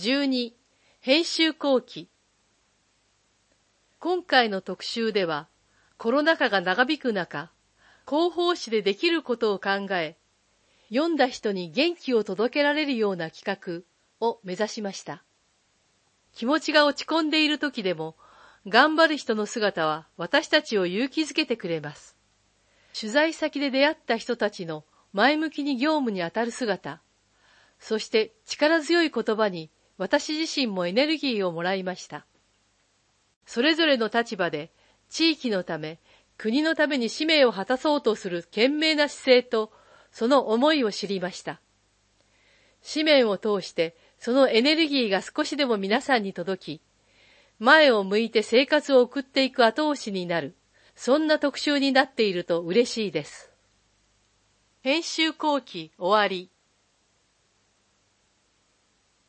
12、編集後期。今回の特集では、コロナ禍が長引く中、広報誌でできることを考え、読んだ人に元気を届けられるような企画を目指しました。気持ちが落ち込んでいる時でも、頑張る人の姿は私たちを勇気づけてくれます。取材先で出会った人たちの前向きに業務に当たる姿、そして力強い言葉に私自身もエネルギーをもらいました。それぞれの立場で地域のため、国のために使命を果たそうとする懸命な姿勢とその思いを知りました。紙面を通してそのエネルギーが少しでも皆さんに届き、前を向いて生活を送っていく後押しになる、そんな特集になっていると嬉しいです。編集後期終わり。